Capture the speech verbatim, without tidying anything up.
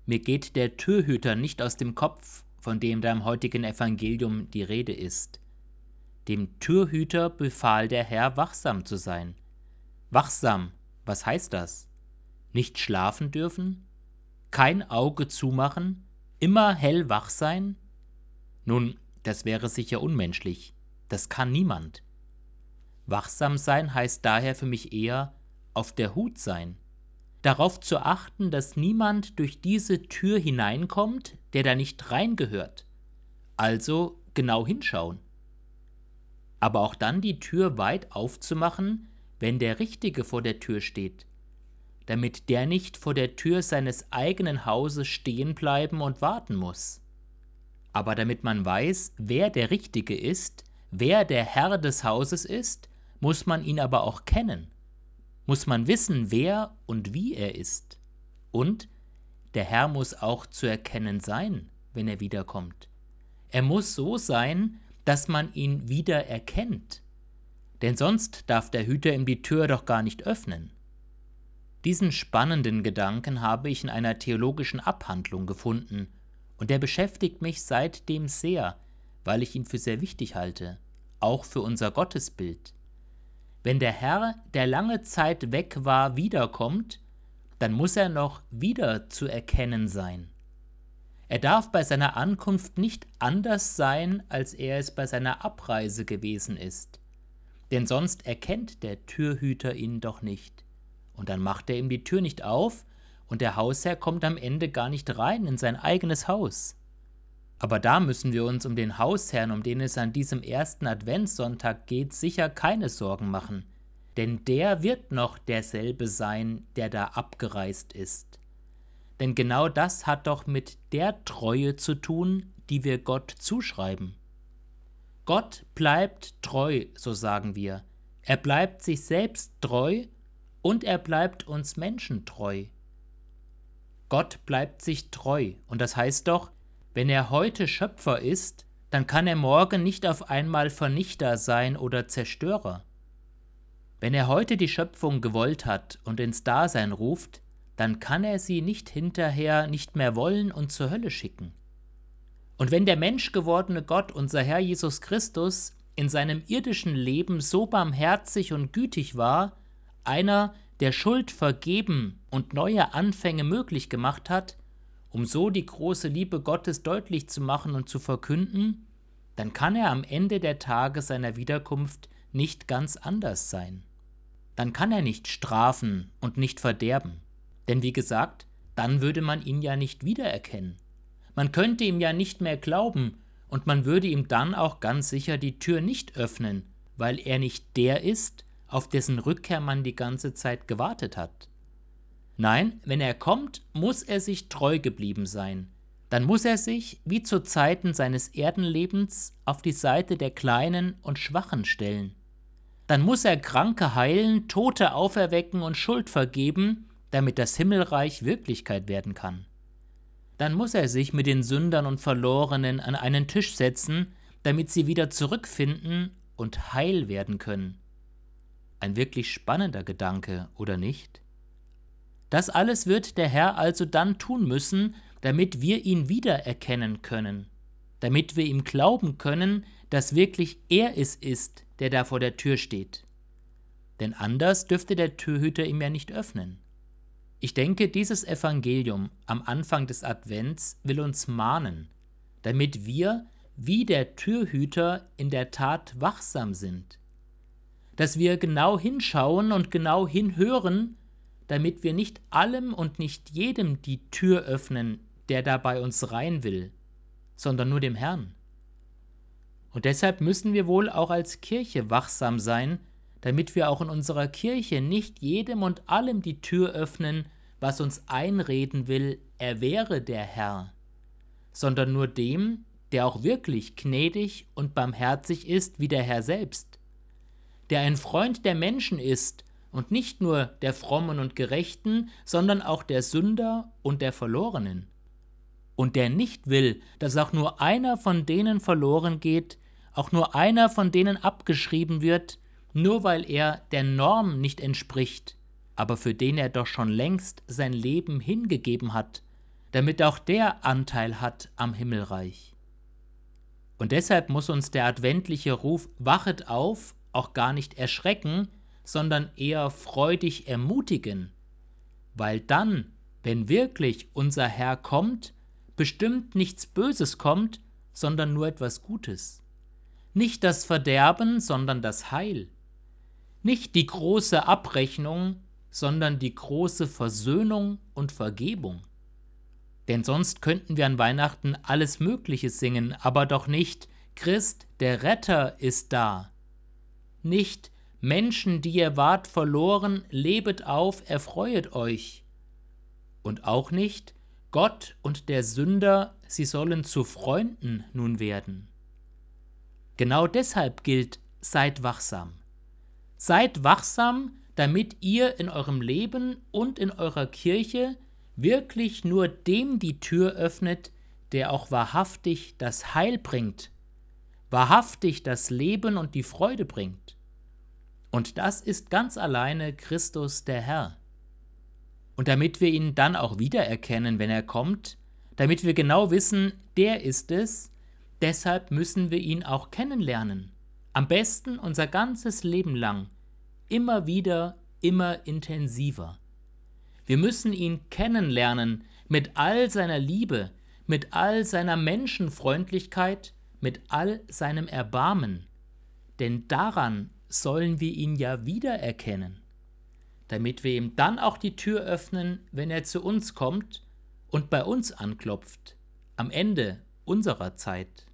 Mir geht der Türhüter nicht aus dem Kopf, von dem da im heutigen Evangelium die Rede ist. Dem Türhüter befahl der Herr, wachsam zu sein. Wachsam, was heißt das? Nicht schlafen dürfen? Kein Auge zumachen? Immer hellwach sein? Nun, das wäre sicher unmenschlich. Das kann niemand. Wachsam sein heißt daher für mich eher auf der Hut sein. Darauf zu achten, dass niemand durch diese Tür hineinkommt, der da nicht reingehört. Also genau hinschauen. Aber auch dann die Tür weit aufzumachen, wenn der Richtige vor der Tür steht, damit der nicht vor der Tür seines eigenen Hauses stehen bleiben und warten muss. Aber damit man weiß, wer der Richtige ist, wer der Herr des Hauses ist, muss man ihn aber auch kennen. Muss man wissen, wer und wie er ist. Und der Herr muss auch zu erkennen sein, wenn er wiederkommt. Er muss so sein, dass man ihn wieder erkennt. Denn sonst darf der Hüter ihm die Tür doch gar nicht öffnen. Diesen spannenden Gedanken habe ich in einer theologischen Abhandlung gefunden, und der beschäftigt mich seitdem sehr, weil ich ihn für sehr wichtig halte, auch für unser Gottesbild. Wenn der Herr, der lange Zeit weg war, wiederkommt, dann muss er noch wieder zu erkennen sein. Er darf bei seiner Ankunft nicht anders sein, als er es bei seiner Abreise gewesen ist. Denn sonst erkennt der Türhüter ihn doch nicht. Und dann macht er ihm die Tür nicht auf, und der Hausherr kommt am Ende gar nicht rein in sein eigenes Haus. Aber da müssen wir uns um den Hausherrn, um den es an diesem ersten Adventssonntag geht, sicher keine Sorgen machen. Denn der wird noch derselbe sein, der da abgereist ist. Denn genau das hat doch mit der Treue zu tun, die wir Gott zuschreiben. Gott bleibt treu, so sagen wir. Er bleibt sich selbst treu und er bleibt uns Menschen treu. Gott bleibt sich treu, und das heißt doch, wenn er heute Schöpfer ist, dann kann er morgen nicht auf einmal Vernichter sein oder Zerstörer. Wenn er heute die Schöpfung gewollt hat und ins Dasein ruft, dann kann er sie nicht hinterher nicht mehr wollen und zur Hölle schicken. Und wenn der menschgewordene Gott, unser Herr Jesus Christus, in seinem irdischen Leben so barmherzig und gütig war, einer, der Schuld vergeben und neue Anfänge möglich gemacht hat, um so die große Liebe Gottes deutlich zu machen und zu verkünden, dann kann er am Ende der Tage seiner Wiederkunft nicht ganz anders sein. Dann kann er nicht strafen und nicht verderben. Denn wie gesagt, dann würde man ihn ja nicht wiedererkennen. Man könnte ihm ja nicht mehr glauben und man würde ihm dann auch ganz sicher die Tür nicht öffnen, weil er nicht der ist, auf dessen Rückkehr man die ganze Zeit gewartet hat. Nein, wenn er kommt, muss er sich treu geblieben sein. Dann muss er sich, wie zu Zeiten seines Erdenlebens, auf die Seite der Kleinen und Schwachen stellen. Dann muss er Kranke heilen, Tote auferwecken und Schuld vergeben, damit das Himmelreich Wirklichkeit werden kann. Dann muss er sich mit den Sündern und Verlorenen an einen Tisch setzen, damit sie wieder zurückfinden und heil werden können. Ein wirklich spannender Gedanke, oder nicht? Das alles wird der Herr also dann tun müssen, damit wir ihn wiedererkennen können, damit wir ihm glauben können, dass wirklich er es ist, der da vor der Tür steht. Denn anders dürfte der Türhüter ihm ja nicht öffnen. Ich denke, dieses Evangelium am Anfang des Advents will uns mahnen, damit wir, wie der Türhüter, in der Tat wachsam sind. Dass wir genau hinschauen und genau hinhören, damit wir nicht allem und nicht jedem die Tür öffnen, der da bei uns rein will, sondern nur dem Herrn. Und deshalb müssen wir wohl auch als Kirche wachsam sein, damit wir auch in unserer Kirche nicht jedem und allem die Tür öffnen, was uns einreden will, er wäre der Herr, sondern nur dem, der auch wirklich gnädig und barmherzig ist wie der Herr selbst, der ein Freund der Menschen ist und nicht nur der Frommen und Gerechten, sondern auch der Sünder und der Verlorenen. Und der nicht will, dass auch nur einer von denen verloren geht, auch nur einer von denen abgeschrieben wird, nur weil er der Norm nicht entspricht, aber für den er doch schon längst sein Leben hingegeben hat, damit auch der Anteil hat am Himmelreich. Und deshalb muss uns der adventliche Ruf „Wachet auf" auch gar nicht erschrecken, sondern eher freudig ermutigen, weil dann, wenn wirklich unser Herr kommt, bestimmt nichts Böses kommt, sondern nur etwas Gutes. Nicht das Verderben, sondern das Heil. Nicht die große Abrechnung, sondern die große Versöhnung und Vergebung. Denn sonst könnten wir an Weihnachten alles Mögliche singen, aber doch nicht „Christ, der Retter, ist da". Nicht „Menschen, die ihr wart verloren, lebet auf, erfreuet euch". Und auch nicht „Gott und der Sünder, sie sollen zu Freunden nun werden". Genau deshalb gilt: Seid wachsam. Seid wachsam, damit ihr in eurem Leben und in eurer Kirche wirklich nur dem die Tür öffnet, der auch wahrhaftig das Heil bringt, wahrhaftig das Leben und die Freude bringt. Und das ist ganz alleine Christus der Herr. Und damit wir ihn dann auch wiedererkennen, wenn er kommt, damit wir genau wissen, der ist es, deshalb müssen wir ihn auch kennenlernen. Am besten unser ganzes Leben lang, immer wieder, immer intensiver. Wir müssen ihn kennenlernen mit all seiner Liebe, mit all seiner Menschenfreundlichkeit, mit all seinem Erbarmen. Denn daran sollen wir ihn ja wiedererkennen, damit wir ihm dann auch die Tür öffnen, wenn er zu uns kommt und bei uns anklopft, am Ende unserer Zeit.